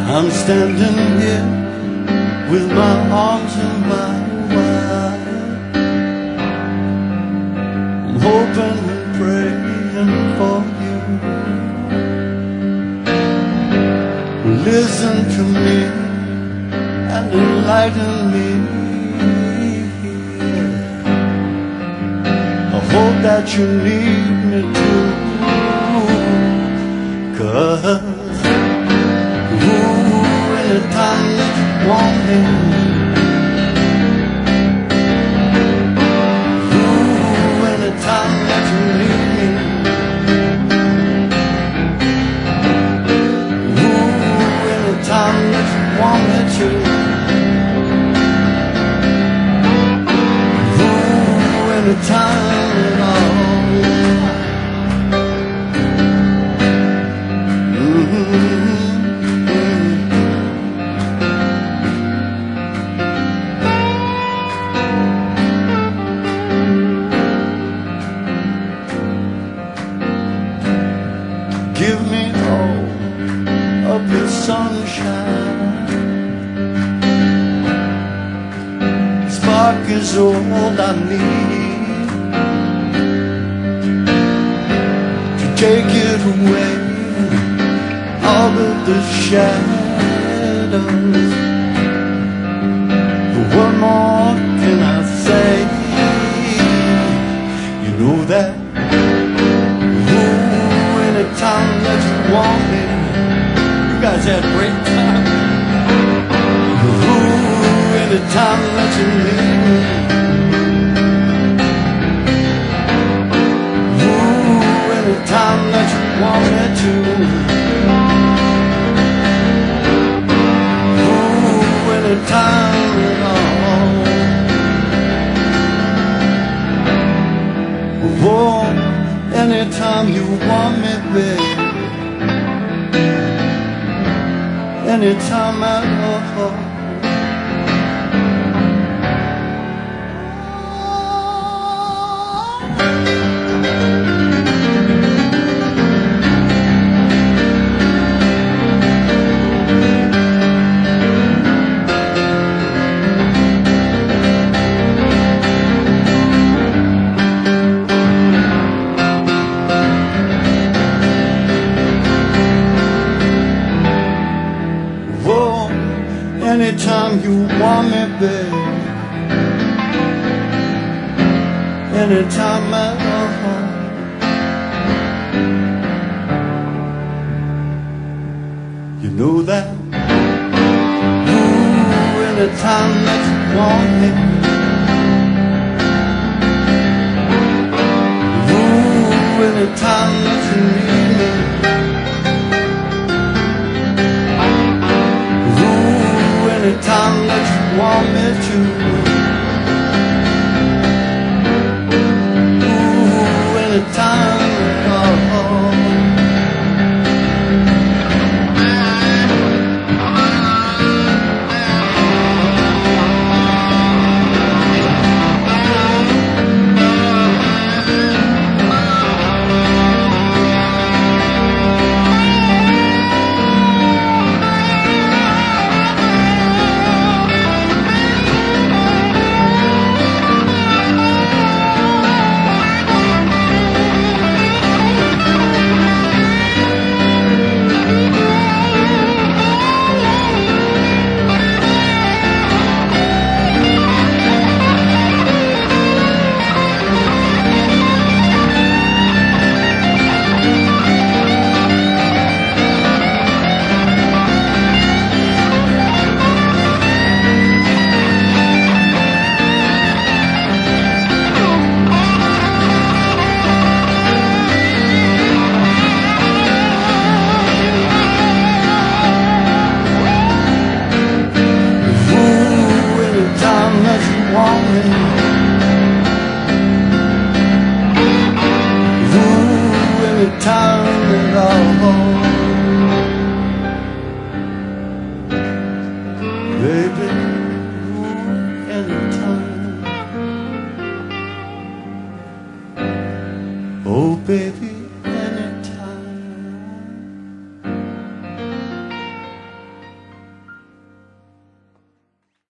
I'm standing here with my arms in my wide. I'm hoping and praying for you. Listen to me and enlighten me. I hope that you need me too, 'cause anytime that you want me, anytime that you need me, anytime that you want me to, anytime at all. Give me all of your sunshine. Spark is all I need to take it away, all of the shadows. But what more can I say? You know that anytime that you want me. You guys had a great time. Ooh, anytime that you need me. Ooh, anytime that you want me to. Ooh, anytime at all. Whoa. Anytime you want me, babe. Anytime at all. Anytime you want me, babe. Anytime at all. You know that. Ooh, anytime that you want me. Ooh, anytime that you need me. Anytime that you want me to. Ooh, anytime at all. Anytime at all, baby. Anytime, oh baby.